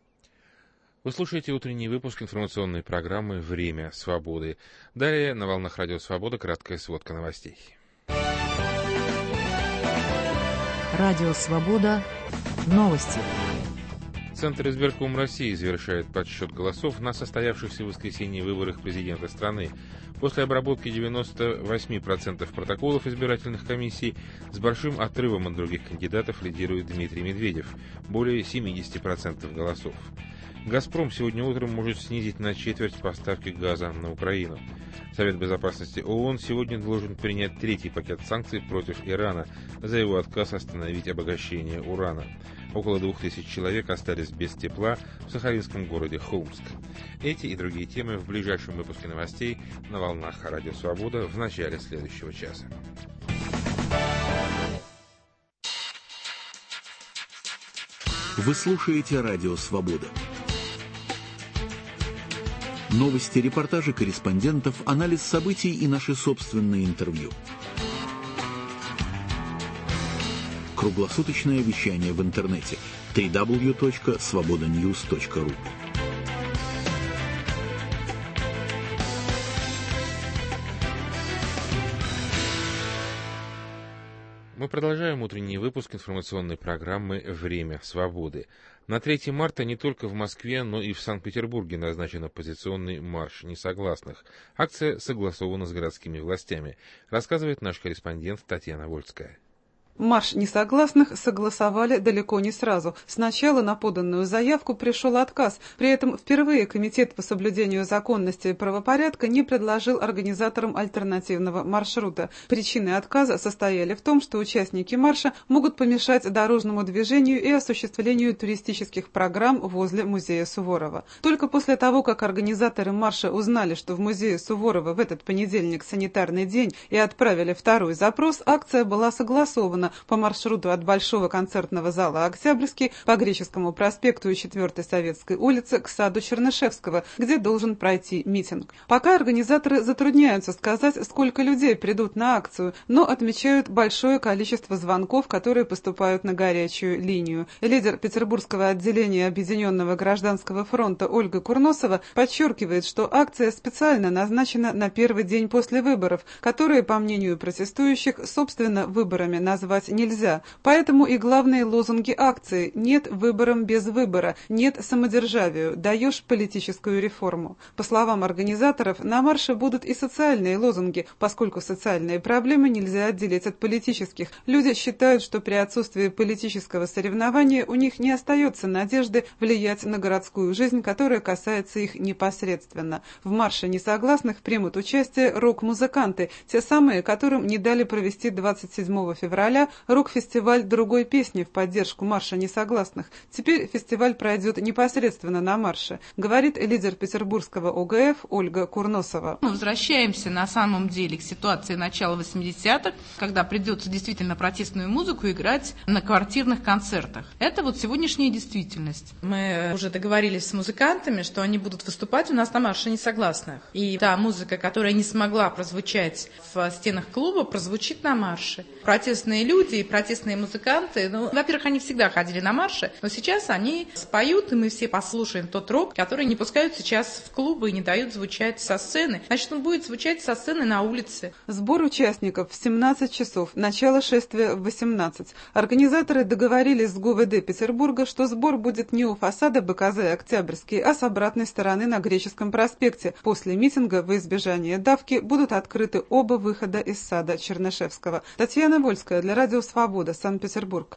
Вы слушаете утренний выпуск информационной программы «Время свободы». Далее на волнах Радио Свобода краткая сводка новостей. Радио Свобода. Новости. Центр избирком России завершает подсчет голосов на состоявшихся в воскресенье выборах президента страны. После обработки девяноста восьми процентов протоколов избирательных комиссий с большим отрывом от других кандидатов лидирует Дмитрий Медведев – более семидесяти процентов голосов. «Газпром» сегодня утром может снизить на четверть поставки газа на Украину. Совет Безопасности ООН сегодня должен принять третий пакет санкций против Ирана за его отказ остановить обогащение урана. Около двух тысяч человек остались без тепла в сахалинском городе Холмск. Эти и другие темы в ближайшем выпуске новостей на волнах Радио Свобода в начале следующего часа. Вы слушаете Радио Свобода. Новости, репортажи корреспондентов, анализ событий и наши собственные интервью. Круглосуточное вещание в интернете дабл ю дабл ю дабл ю точка свобода ньюс точка ру. Мы продолжаем утренний выпуск информационной программы «Время свободы». На третье марта не только в Москве, но и в Санкт-Петербурге назначен оппозиционный марш несогласных. Акция согласована с городскими властями, рассказывает наш корреспондент Татьяна Вольская. Марш несогласных согласовали далеко не сразу. Сначала на поданную заявку пришел отказ. При этом впервые Комитет по соблюдению законности и правопорядка не предложил организаторам альтернативного маршрута. Причины отказа состояли в том, что участники марша могут помешать дорожному движению и осуществлению туристических программ возле музея Суворова. Только после того, как организаторы марша узнали, что в музее Суворова в этот понедельник санитарный день, и отправили второй запрос, акция была согласована по маршруту от Большого концертного зала «Октябрьский» по Греческому проспекту и четвёртой Советской улице к саду Чернышевского, где должен пройти митинг. Пока организаторы затрудняются сказать, сколько людей придут на акцию, но отмечают большое количество звонков, которые поступают на горячую линию. Лидер Петербургского отделения Объединенного гражданского фронта Ольга Курносова подчеркивает, что акция специально назначена на первый день после выборов, которые, по мнению протестующих, собственно, выборами назвать нельзя. Поэтому и главные лозунги акции: «Нет выборам без выбора», «Нет самодержавию», «Даешь политическую реформу». По словам организаторов, на марше будут и социальные лозунги, поскольку социальные проблемы нельзя отделить от политических. Люди считают, что при отсутствии политического соревнования у них не остается надежды влиять на городскую жизнь, которая касается их непосредственно. В марше несогласных примут участие рок-музыканты, те самые, которым не дали провести двадцать седьмого февраля рок-фестиваль другой песни в поддержку марша несогласных. Теперь фестиваль пройдет непосредственно на марше, говорит лидер Петербургского О Г Ф Ольга Курносова. Мы возвращаемся на самом деле к ситуации начала восьмидесятых, когда придется действительно протестную музыку играть на квартирных концертах. Это вот сегодняшняя действительность. Мы уже договорились с музыкантами, что они будут выступать у нас на марше несогласных. И та музыка, которая не смогла прозвучать в стенах клуба, прозвучит на марше. Протестные люди и протестные музыканты, ну, во-первых, они всегда ходили на марши, но сейчас они споют, и мы все послушаем тот рок, который не пускают сейчас в клубы и не дают звучать со сцены. Значит, он будет звучать со сцены на улице. Сбор участников в семнадцать часов, начало шествия в восемнадцать. Организаторы договорились с Г У В Д Петербурга, что сбор будет не у фасада Б К З и Октябрьский, а с обратной стороны на Греческом проспекте. После митинга во избежание давки будут открыты оба выхода из сада Чернышевского. Татьяна Вольская для Радио Свобода, Санкт-Петербург.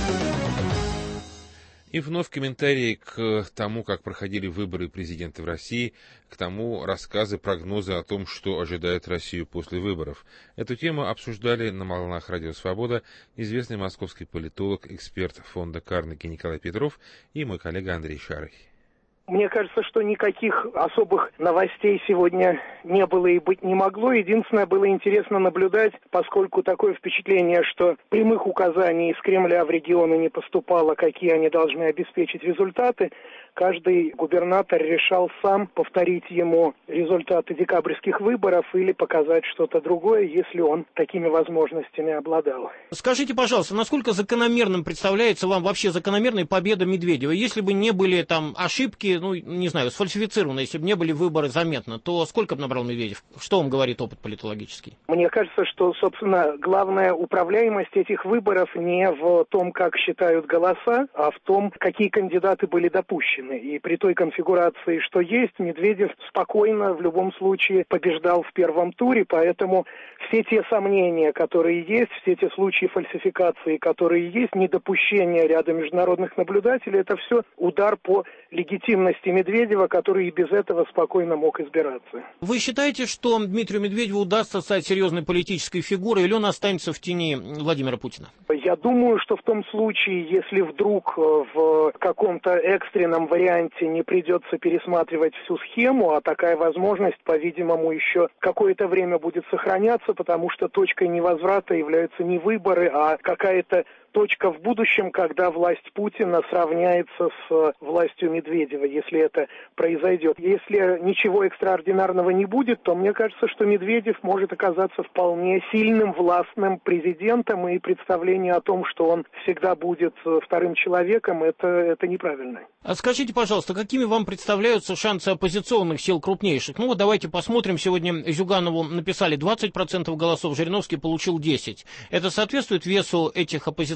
И вновь комментарии к тому, как проходили выборы президента в России, к тому рассказы, прогнозы о том, что ожидает Россию после выборов. Эту тему обсуждали на волнах Радио Свобода известный московский политолог, эксперт фонда Карнеги Николай Петров и мой коллега Андрей Шарый. Мне кажется, что никаких особых новостей сегодня не было и быть не могло. Единственное, было интересно наблюдать, поскольку такое впечатление, что прямых указаний из Кремля в регионы не поступало, какие они должны обеспечить результаты. Каждый губернатор решал сам повторить ему результаты декабрьских выборов или показать что-то другое, если он такими возможностями обладал. Скажите, пожалуйста, насколько закономерным представляется вам вообще закономерная победа Медведева? Если бы не были там ошибки, ну, не знаю, сфальсифицированы, если бы не были выборы заметно, то сколько бы набрал Медведев? Что вам говорит опыт политологический? Мне кажется, что, собственно, главная управляемость этих выборов не в том, как считают голоса, а в том, какие кандидаты были допущены. И при той конфигурации, что есть, Медведев спокойно в любом случае побеждал в первом туре, поэтому все те сомнения, которые есть, все те случаи фальсификации, которые есть, недопущение ряда международных наблюдателей, это все удар по легитимности Медведева, который и без этого спокойно мог избираться. Вы считаете, что Дмитрию Медведеву удастся стать серьезной политической фигурой, или он останется в тени Владимира Путина? Я думаю, что в том случае, если вдруг в каком-то экстренном варианте не придется пересматривать всю схему, а такая возможность, по-видимому, еще какое-то время будет сохраняться, потому что точкой невозврата являются не выборы, а какая-то точка в будущем, когда власть Путина сравняется с властью Медведева, если это произойдет. Если ничего экстраординарного не будет, то мне кажется, что Медведев может оказаться вполне сильным, властным президентом, и представление о том, что он всегда будет вторым человеком, это, это неправильно. А скажите, пожалуйста, какими вам представляются шансы оппозиционных сил крупнейших? Ну вот давайте посмотрим. Сегодня Зюганову написали двадцать процентов голосов, Жириновский получил десять процентов. Это соответствует весу этих оппозиционных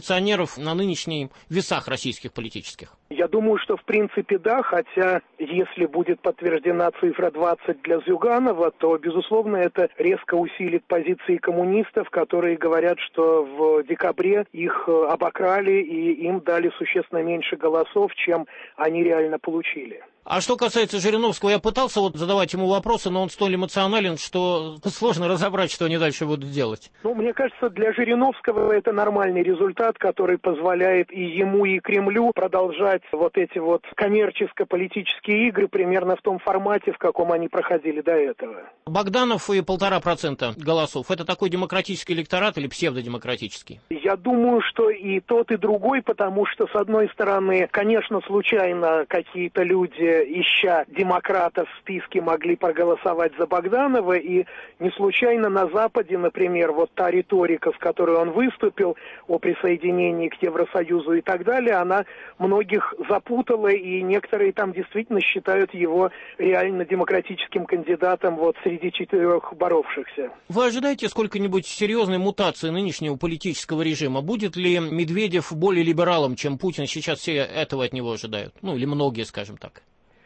оппозиционеров на нынешних весах российских политических? Я думаю, что в принципе да, хотя если будет подтверждена цифра двадцать для Зюганова, то, безусловно, это резко усилит позиции коммунистов, которые говорят, что в декабре их обокрали и им дали существенно меньше голосов, чем они реально получили. А что касается Жириновского, я пытался вот задавать ему вопросы, но он столь эмоционален, что сложно разобрать, что они дальше будут делать. Ну, мне кажется, для Жириновского это нормальный результат, который позволяет и ему, и Кремлю продолжать вот эти вот коммерческо-политические игры примерно в том формате, в каком они проходили до этого. Богданов и полтора процента голосов. Это такой демократический электорат или псевдодемократический? Я думаю, что и тот, и другой, потому что, с одной стороны, конечно, случайно какие-то люди, ища демократов в списке, могли проголосовать за Богданова, и не случайно на Западе, например, вот та риторика, с которой он выступил о присоединении к Евросоюзу и так далее, она многих запутала, и некоторые там действительно считают его реально демократическим кандидатом вот среди четырех боровшихся. Вы ожидаете сколько-нибудь серьезной мутации нынешнего политического режима? Будет ли Медведев более либералом, чем Путин? Сейчас все этого от него ожидают. Ну, или многие, скажем так.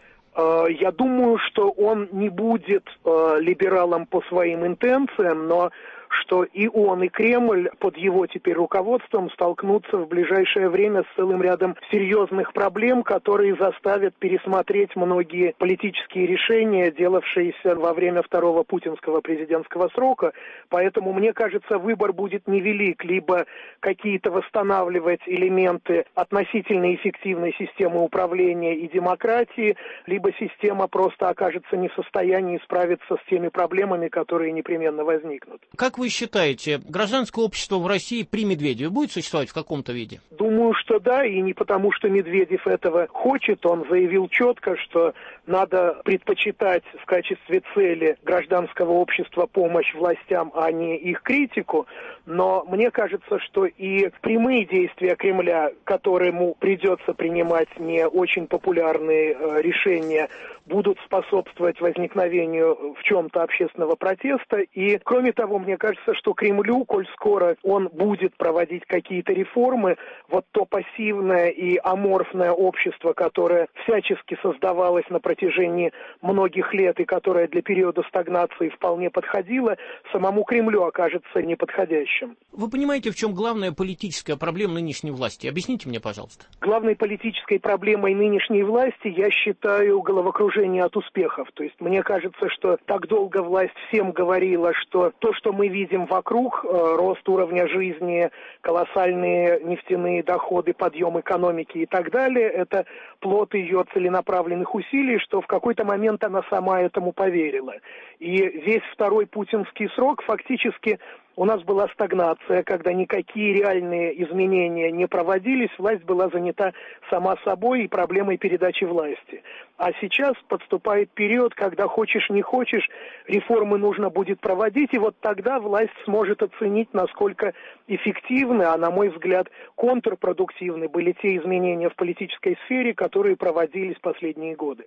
Я думаю, что он не будет э, либералом по своим интенциям, но что и он, и Кремль под его теперь руководством столкнутся в ближайшее время с целым рядом серьезных проблем, которые заставят пересмотреть многие политические решения, делавшиеся во время второго путинского президентского срока. Поэтому, мне кажется, выбор будет невелик: либо какие-то восстанавливать элементы относительно эффективной системы управления и демократии, либо система просто окажется не в состоянии справиться с теми проблемами, которые непременно возникнут. Как вы считаете, гражданское общество в России при Медведеве будет существовать в каком-то виде? Думаю, что да, и не потому, что Медведев этого хочет. Он заявил четко, что надо предпочитать в качестве цели гражданского общества помощь властям, а не их критику. Но мне кажется, что и прямые действия Кремля, которому придется принимать не очень популярные э, решения, будут способствовать возникновению в чем-то общественного протеста. И, кроме того, мне кажется, что Кремлю, коль скоро он будет проводить какие-то реформы, вот то пассивное и аморфное общество, которое всячески создавалось на протяжении многих лет и которое для периода стагнации вполне подходило, самому Кремлю окажется неподходящим. Вы понимаете, в чем главная политическая проблема нынешней власти? Объясните мне, пожалуйста. Главной политической проблемой нынешней власти я считаю головокружение от успехов. То есть мне кажется, что так долго власть всем говорила, что то, что мы видим вокруг, э, рост уровня жизни, колоссальные нефтяные доходы, подъем экономики и так далее, это плод ее целенаправленных усилий, что в какой-то момент она сама этому поверила. И весь второй путинский срок фактически у нас была стагнация, когда никакие реальные изменения не проводились, власть была занята сама собой и проблемой передачи власти. А сейчас подступает период, когда хочешь не хочешь, реформы нужно будет проводить, и вот тогда власть сможет оценить, насколько эффективны, а на мой взгляд контрпродуктивны были те изменения в политической сфере, которые проводились последние годы.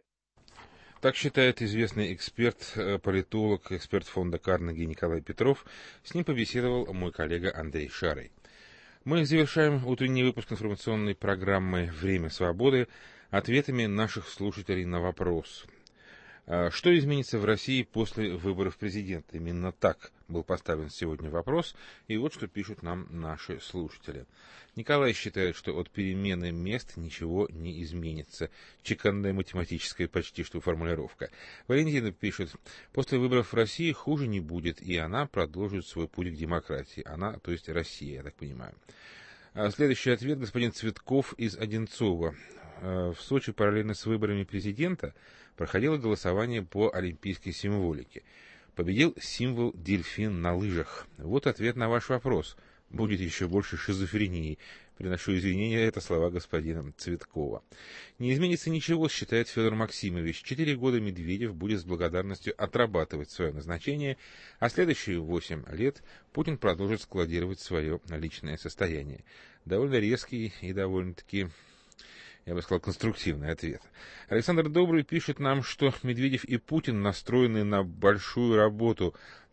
Так считает известный эксперт, политолог, эксперт фонда Карнеги Николай Петров. С ним побеседовал мой коллега Андрей Шарый. Мы завершаем утренний выпуск информационной программы «Время свободы» ответами наших слушателей на вопрос: что изменится в России после выборов президента? Именно так был поставлен сегодня вопрос, и вот что пишут нам наши слушатели. Николай считает, что от перемены мест ничего не изменится. Чеканная математическая почти что формулировка. Валентина пишет: после выборов в России хуже не будет, и она продолжит свой путь к демократии. Она, то есть Россия, я так понимаю. Следующий ответ: господин Цветков из Одинцова. В Сочи параллельно с выборами президента проходило голосование по олимпийской символике. Победил символ дельфин на лыжах. Вот ответ на ваш вопрос. Будет еще больше шизофрении. Приношу извинения, это слова господина Цветкова. Не изменится ничего, считает Федор Максимович. Четыре года Медведев будет с благодарностью отрабатывать свое назначение, а следующие восемь лет Путин продолжит складировать свое личное состояние. Довольно резкий и довольно-таки, я бы сказал, конструктивный ответ. Александр Добрый пишет нам, что Медведев и Путин настроены на большую работу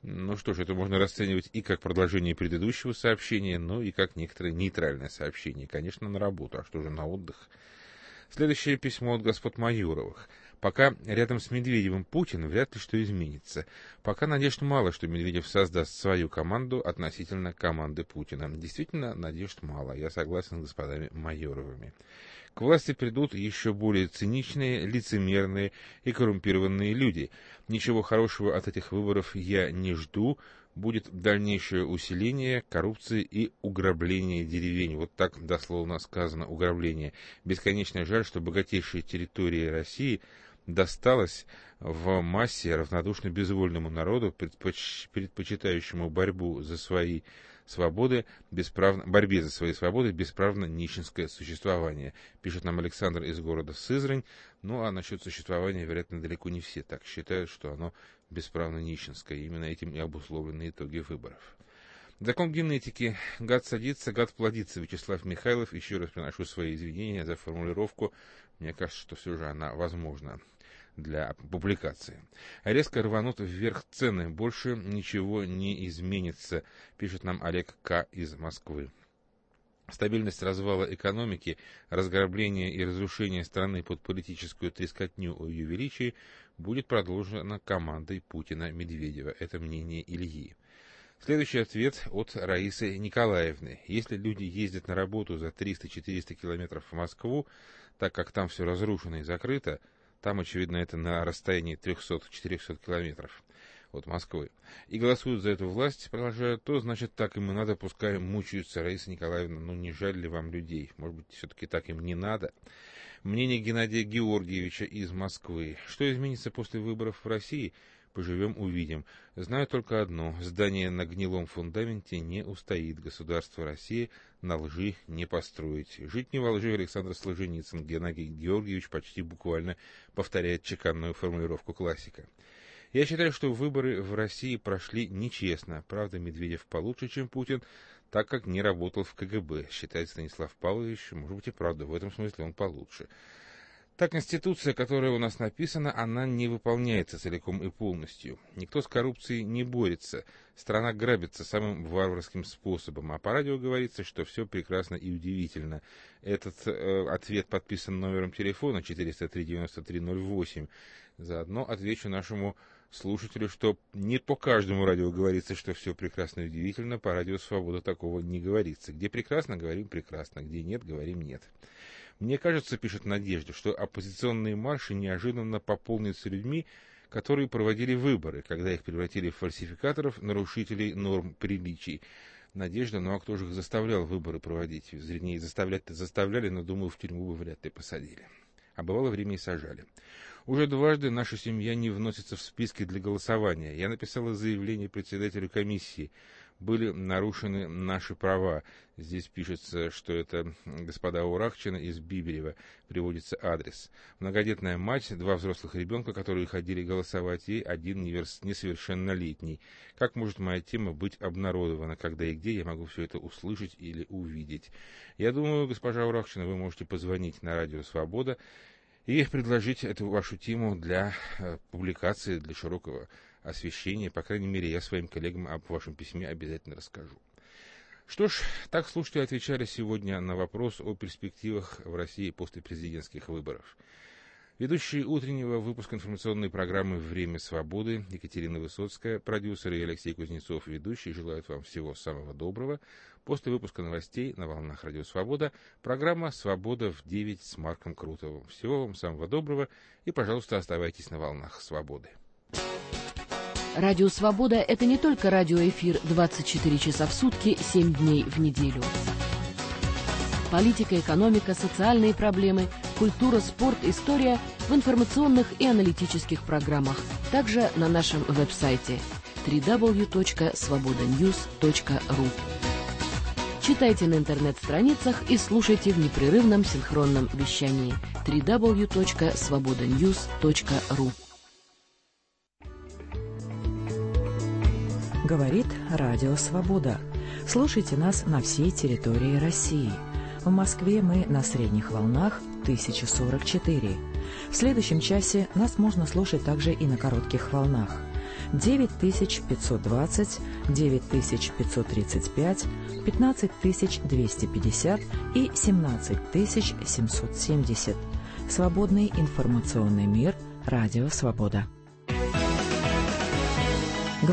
Ну что ж, это можно расценивать и как продолжение предыдущего сообщения, ну и как некоторое нейтральное сообщение. Конечно, на работу, а что же на отдых? Следующее письмо от господ Майоровых. Пока рядом с Медведевым Путин, вряд ли что изменится. Пока надежд мало, что Медведев создаст свою команду относительно команды Путина. Действительно, надежд мало. Я согласен с господами Майоровыми. К власти придут еще более циничные, лицемерные и коррумпированные люди. Ничего хорошего от этих выборов я не жду. Будет дальнейшее усиление коррупции и уграбление деревень. Вот так дословно сказано, уграбление. Бесконечно жаль, что богатейшая территория России досталась в массе равнодушно безвольному народу, предпоч... предпочитающему борьбу за свои свободы, бесправно, борьбе за свои свободы, бесправно нищенское существование, пишет нам Александр из города Сызрань. Ну, а насчет существования, вероятно, далеко не все так считают, что оно бесправно нищенское. Именно этим и обусловлены итоги выборов. Закон генетики. Гад садится, гад плодится. Вячеслав Михайлов. Еще раз приношу свои извинения за формулировку. Мне кажется, что все же она возможна для публикации. Резко рванут вверх цены. Больше ничего не изменится, пишет нам Олег К. из Москвы. Стабильность развала экономики, разграбление и разрушение страны под политическую трескотню о ее величии будет продолжена командой Путина-Медведева. Это мнение Ильи. Следующий ответ от Раисы Николаевны. Если люди ездят на работу за триста-четыреста километров в Москву, так как там все разрушено и закрыто, там, очевидно, это на расстоянии триста-четыреста километров от Москвы, и голосуют за эту власть, продолжают, то, значит, так им и надо, пускай мучаются. Раиса Николаевна, ну не жаль ли вам людей? Может быть, все-таки так им не надо? Мнение Геннадия Георгиевича из Москвы. Что изменится после выборов в России? Поживем, увидим. Знаю только одно. Здание на гнилом фундаменте не устоит. Государство России на лжи не построить. Жить не во лжи. Александр Солженицын. Геннадий Георгиевич почти буквально повторяет чеканную формулировку классика. Я считаю, что выборы в России прошли нечестно. Правда, Медведев получше, чем Путин, так как не работал в ка гэ бэ, считает Станислав Павлович. Может быть и правда, в этом смысле он получше. Та Конституция, которая у нас написана, она не выполняется целиком и полностью. Никто с коррупцией не борется. Страна грабится самым варварским способом. А по радио говорится, что все прекрасно и удивительно. Этот э, ответ подписан номером телефона четыреста три девяносто три ноль восемь. Заодно отвечу нашему слушателю, что не по каждому радио говорится, что все прекрасно и удивительно. По радио «Свобода» такого не говорится. Где прекрасно, говорим прекрасно. Где нет, говорим нет. Мне кажется, пишет Надежда, что оппозиционные марши неожиданно пополнятся людьми, которые проводили выборы, когда их превратили в фальсификаторов, нарушителей норм приличий. Надежда, ну а кто же их заставлял выборы проводить? Вернее, заставлять-то заставляли, но, думаю, в тюрьму бы вряд ли посадили. А бывало время и сажали. Уже дважды наша семья не вносится в списки для голосования. Я написала заявление председателю комиссии. Были нарушены наши права. Здесь пишется, что это господа Урахчина из Биберева. Приводится адрес. Многодетная мать, два взрослых ребенка, которые ходили голосовать, и один несовершеннолетний. Как может моя тема быть обнародована? Когда и где я могу все это услышать или увидеть? Я думаю, госпожа Урахчина, вы можете позвонить на радио «Свобода» и предложить эту вашу тему для э, публикации, для широкого освещения. По крайней мере, я своим коллегам об вашем письме обязательно расскажу. Что ж, так слушатели отвечали сегодня на вопрос о перспективах в России после президентских выборов. Ведущие утреннего выпуска информационной программы «Время свободы» Екатерина Высоцкая, продюсер и Алексей Кузнецов, ведущий, желают вам всего самого доброго. После выпуска новостей на волнах Радио Свобода программа «Свобода в девять» с Марком Крутовым. Всего вам самого доброго и, пожалуйста, оставайтесь на волнах Свободы. Радио «Свобода» — это не только радиоэфир двадцать четыре часа в сутки, семь дней в неделю. Политика, экономика, социальные проблемы, культура, спорт, история в информационных и аналитических программах. Также на нашем веб-сайте дабл ю дабл ю дабл ю точка свобода ньюс точка ру. Читайте на интернет-страницах и слушайте в непрерывном синхронном вещании дабл ю дабл ю дабл ю точка свобода ньюс точка ру. Говорит Радио Свобода. Слушайте нас на всей территории России. В Москве мы на средних волнах тысяча сорок четыре. В следующем часе нас можно слушать также и на коротких волнах. девять пятьсот двадцать, девять пятьсот тридцать пять, пятнадцать двести пятьдесят и семнадцать семьсот семьдесят. Свободный информационный мир. Радио «Свобода».